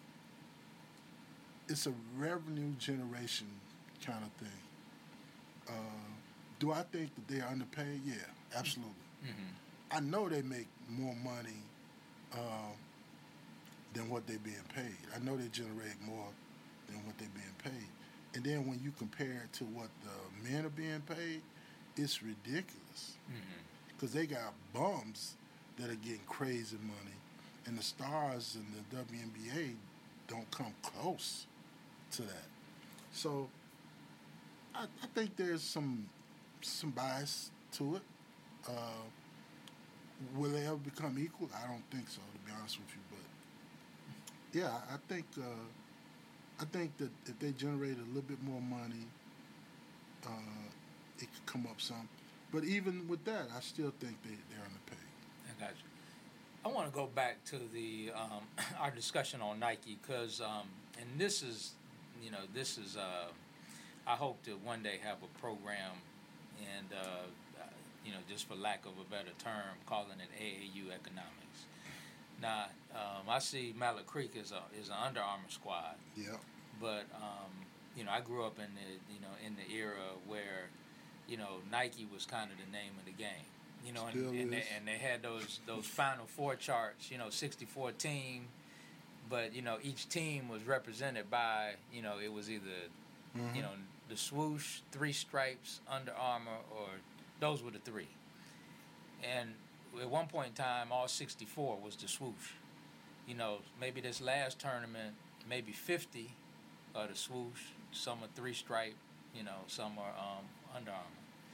it's a revenue generation kind of thing. Uh, do I think that they are underpaid? Yeah, absolutely. Mm-hmm. I know they make more money uh, than what they're being paid. I know they generate more than what they're being paid. And then when you compare it to what the men are being paid, it's ridiculous. Because Mm-hmm. they got bums that are getting crazy money, and the stars in the W N B A don't come close to that. So I, I think there's some some bias to it. Uh, Will they ever become equal? I don't think so, to be honest with you. But yeah, I think uh, I think that if they generated a little bit more money, uh, it could come up some. But even with that, I still think they they're underpaid. I got you. I want to go back to the um, our discussion on Nike because, um, and this is, you know, this is. Uh, I hope to one day have a program, and uh, you know, just for lack of a better term, calling it A A U economics. Now, um, I see Mallard Creek is a is an Under Armour squad. Yeah. But um, you know, I grew up in the you know in the era where, you know, Nike was kind of the name of the game. You know, and, and, they, and they had those those Final Four charts. You know, sixty-four team, but you know each team was represented by you know it was either mm-hmm. you know the swoosh, three stripes, Under Armour, or those were the three. And at one point in time, all sixty-four was the swoosh. You know, maybe this last tournament, maybe fifty are the swoosh. Some are three stripe. You know, some are um, Under Armour.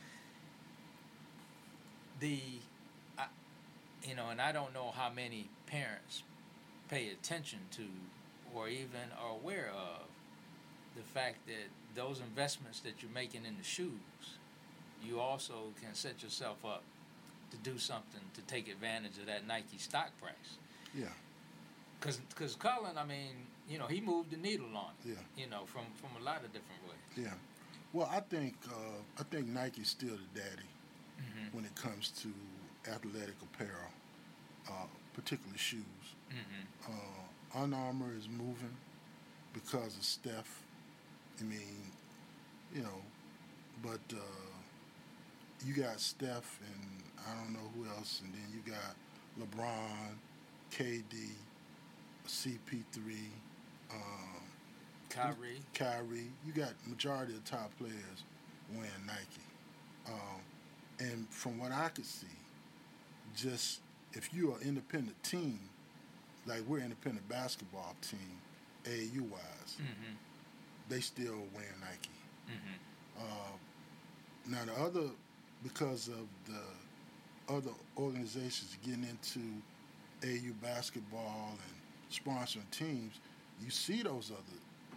The, I, you know, and I don't know how many parents pay attention to or even are aware of the fact that those investments that you're making in the shoes, you also can set yourself up to do something to take advantage of that Nike stock price. Yeah. Because because Cullen, I mean, you know, he moved the needle on it. Yeah. You know, from, from a lot of different ways. Yeah. Well, I think uh, I think Nike's still the daddy. Mm-hmm. When it comes to athletic apparel, uh, particularly shoes. Mm-hmm. Uh, Under Armour is moving because of Steph. I mean, you know, but uh, you got Steph and I don't know who else, and then you got LeBron, K D, C P three, um, Kyrie. Kyrie. You got majority of the top players wearing Nike. Um, And from what I could see, just if you're an independent team, like we're an independent basketball team, A A U-wise, Mm-hmm. they still wear Nike. Mm-hmm. Uh, now the other, because of the other organizations getting into A A U basketball and sponsoring teams, you see those other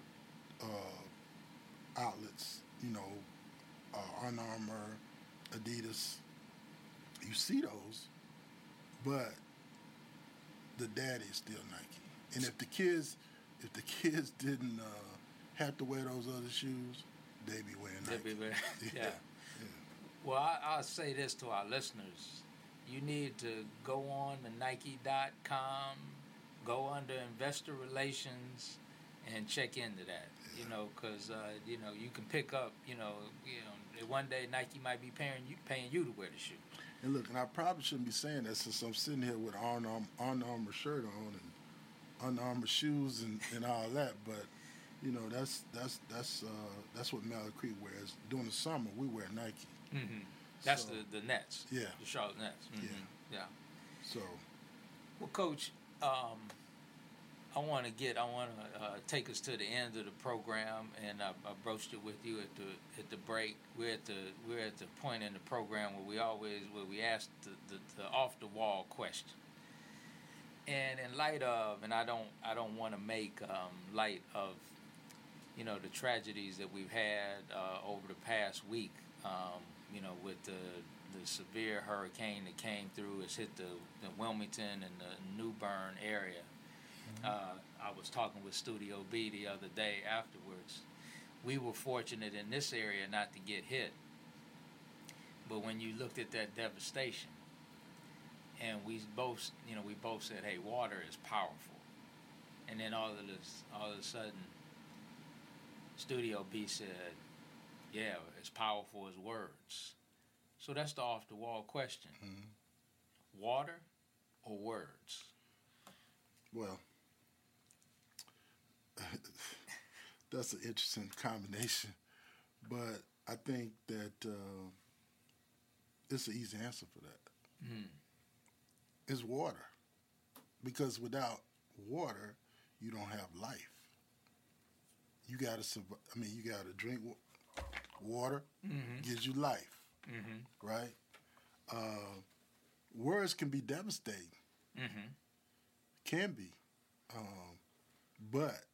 uh, outlets, you know, uh, Under Armour, Adidas, you see those, but the daddy is still Nike. And if the kids, if the kids didn't uh, have to wear those other shoes, they'd be wearing Nike. They'd be wearing, yeah. yeah. yeah. Well, I, I'll say this to our listeners: you need to go on to Nike dot com, go under Investor Relations, and check into that. You know, because uh, you know you can pick up. You know, you know, one day Nike might be paying you paying you to wear the shoe. And look, and I probably shouldn't be saying that since I'm sitting here with Under Armour, Under Armour shirt on and Under Armour shoes and, and all that. But you know, that's that's that's uh, that's what Mallard Creek wears. During the summer, we wear Nike. Mm-hmm. That's so, the the Nets. Yeah. The Charlotte Nets. Mm-hmm. Yeah. Yeah. So. Well, Coach. Um, I want to get. I want to uh, take us to the end of the program, and I, I broached it with you at the at the break. We're at the we're at the point in the program where we always where we ask the, the, the off the wall question. And in light of, and I don't I don't want to make um, light of, you know, the tragedies that we've had uh, over the past week. Um, you know, with the the severe hurricane that came through, it's hit the, the Wilmington and the New Bern area. Uh, I was talking with Studio B the other day afterwards. We were fortunate in this area not to get hit. But when you looked at that devastation, and we both, you know, we both said, hey, water is powerful. And then all of this, all of a sudden, Studio B said, yeah, as powerful as words. So that's the off-the-wall question. Mm-hmm. Water or words? Well, that's an interesting combination, but I think that uh, it's an easy answer for that. Mm. It's water, because without water, you don't have life. You got to survive. I mean, you got to drink water, mm-hmm. gives you life, mm-hmm. right? Uh, words words can be devastating. Mm-hmm. Can be. Um, but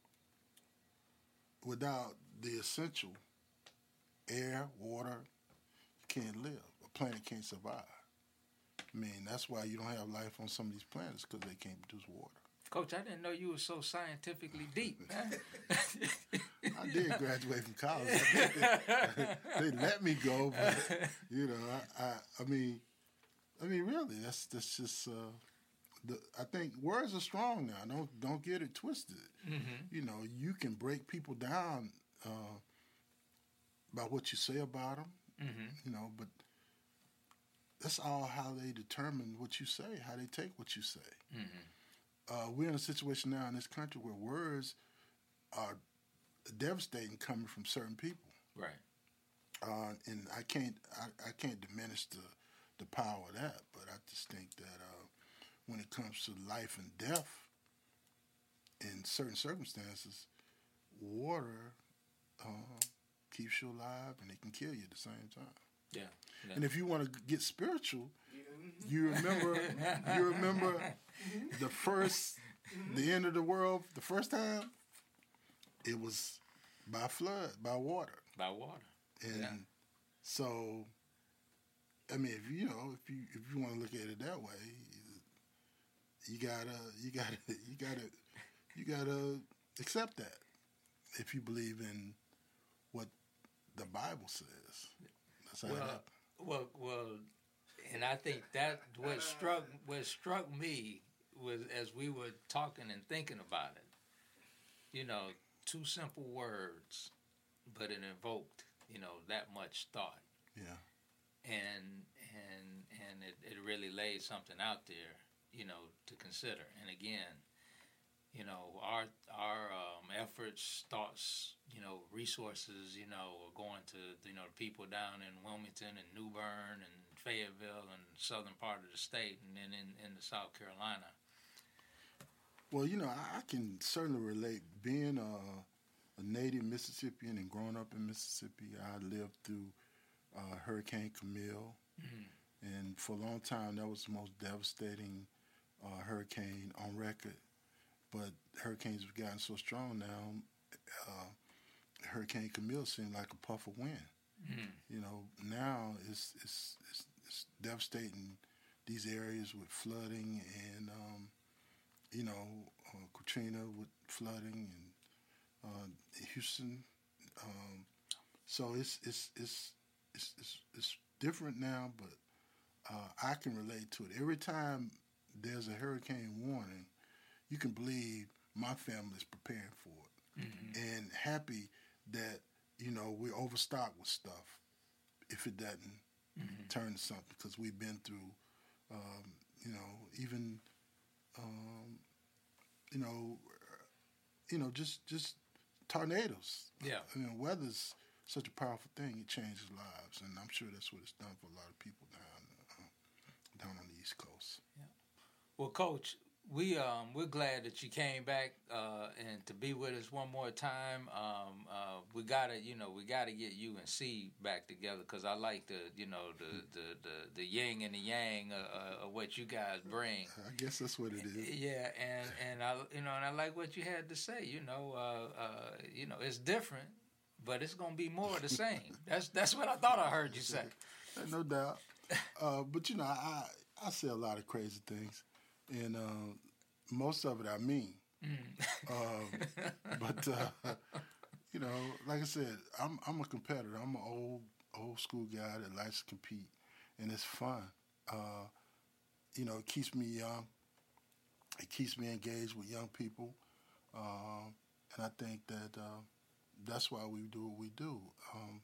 without the essential air, water, you can't live. A planet can't survive. I mean, that's why you don't have life on some of these planets, because they can't produce water. Coach, I didn't know you were so scientifically deep, man. I did graduate from college. They, they let me go, but you know, I, I, I mean, I mean, really, that's that's just. Uh, the, I think words are strong now. Don't don't get it twisted. Mm-hmm. You know, you can break people down uh, by what you say about them. Mm-hmm. You know, but that's all how they determine what you say, how they take what you say. Mm-hmm. Uh, we're in a situation now in this country where words are devastating coming from certain people. Right. Uh, and I can't I, I can't diminish the the power of that, but I just think that uh, when it comes to life and death, in certain circumstances, water uh, keeps you alive and it can kill you at the same time. Yeah. yeah. And if you want to get spiritual, you remember you remember the first the end of the world the first time, it was by flood, by water. By water. And yeah. so, I mean, if you know, if you if you want to look at it that way, you gotta you gotta you gotta you gotta accept that if you believe in what the Bible says. That's how well, it happened. well, well, and I think that what struck what struck me was as we were talking and thinking about it. You know, two simple words, but it invoked, you know, that much thought. Yeah. And and and it, it really laid something out there, you know, to consider. And again, you know, our our um, efforts, thoughts, you know, resources, you know, are going to, you know, the people down in Wilmington and New Bern and Fayetteville and southern part of the state, and then in, in the South Carolina. Well, you know, I, I can certainly relate. Being a, a native Mississippian and growing up in Mississippi, I lived through uh, Hurricane Camille. Mm-hmm. And for a long time, that was the most devastating uh, hurricane on record. But hurricanes have gotten so strong now, uh, Hurricane Camille seemed like a puff of wind. Mm-hmm. You know, now it's, it's, it's, it's devastating these areas with flooding and, um, you know, uh, Katrina with flooding and uh, Houston. Um, so it's, it's, it's, it's, it's, it's different now, but uh, I can relate to it. Every time there's a hurricane warning, you can believe my family is preparing for it, mm-hmm. and happy that, you know, we're overstocked with stuff if it doesn't mm-hmm. turn to something, because we've been through, um, you know, even, um, you know, you know, just just tornadoes. Yeah. I mean, weather's such a powerful thing; it changes lives, and I'm sure that's what it's done for a lot of people down uh, down on the East Coast. Yeah. Well, Coach, we um we're glad that you came back uh, and to be with us one more time. Um, uh, we gotta you know we gotta get you and C back together, because I like the you know the the, the, the yin and the yang of, uh, of what you guys bring. I guess that's what it is. Yeah, and and I you know and I like what you had to say. You know, uh, uh, you know it's different, but it's gonna be more of the same. that's that's what I thought I heard you say. No doubt. Uh, but you know, I I say a lot of crazy things. And uh, most of it I mean. Mm. uh, but, uh, you know, like I said, I'm I'm a competitor. I'm an old, old school guy that likes to compete, and it's fun. Uh, you know, it keeps me young. It keeps me engaged with young people. Uh, and I think that uh, that's why we do what we do. Um,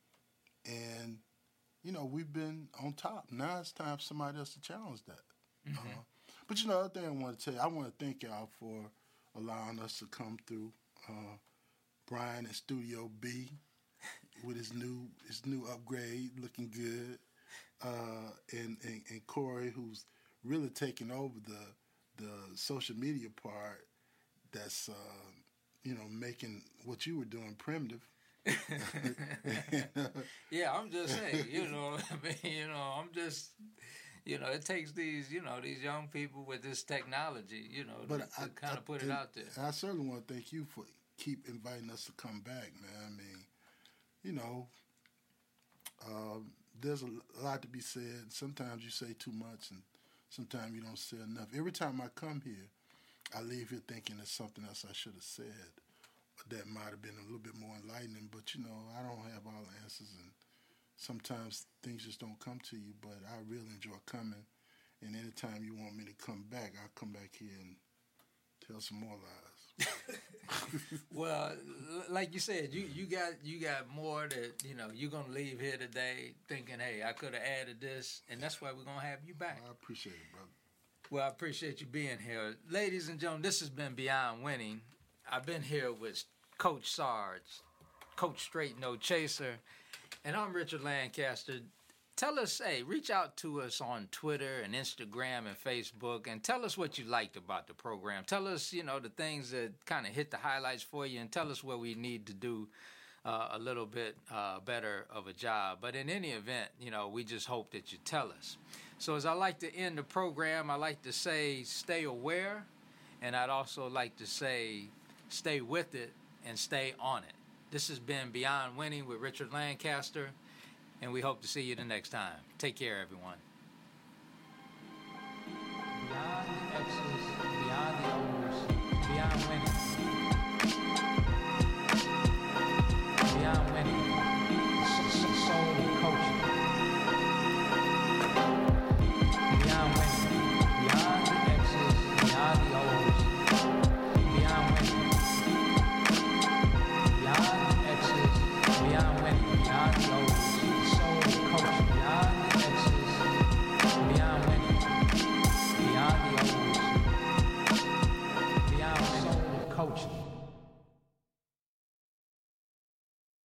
and, you know, we've been on top. Now it's time for somebody else to challenge that. Mm-hmm. Uh, But, you know, the other thing I want to tell you, I want to thank y'all for allowing us to come through. Uh, Brian in Studio B with his new his new upgrade, looking good. Uh, and, and, and Corey, who's really taking over the the social media part that's, uh, you know, making what you were doing primitive. Yeah, I'm just saying, you know, I mean, you know, I'm just... you know, it takes these, you know, these young people with this technology, you know, but to, I, to kind I, of put it out there. I certainly want to thank you for keep inviting us to come back, man. I mean, you know, um, there's a lot to be said. Sometimes you say too much, and sometimes you don't say enough. Every time I come here, I leave here thinking there's something else I should have said that might have been a little bit more enlightening. But, you know, I don't have all the answers, and sometimes things just don't come to you. But I really enjoy coming, and anytime you want me to come back, I'll come back here and tell some more lies. Well, like you said, you, you got you got more that, you know, you're going to leave here today thinking, hey, I could have added this, and that's why we're going to have you back. I appreciate it, brother. Well, I appreciate you being here. Ladies and gentlemen, this has been Beyond Winning. I've been here with Coach Sarge, Coach Straight No Chaser, and I'm Richard Lancaster. Tell us, hey, reach out to us on Twitter and Instagram and Facebook, and tell us what you liked about the program. Tell us, you know, the things that kind of hit the highlights for you, and tell us where we need to do uh, a little bit uh, better of a job. But in any event, you know, we just hope that you tell us. So as I like to end the program, I like to say stay aware, and I'd also like to say stay with it and stay on it. This has been Beyond Winning with Richard Lancaster, and we hope to see you the next time. Take care, everyone.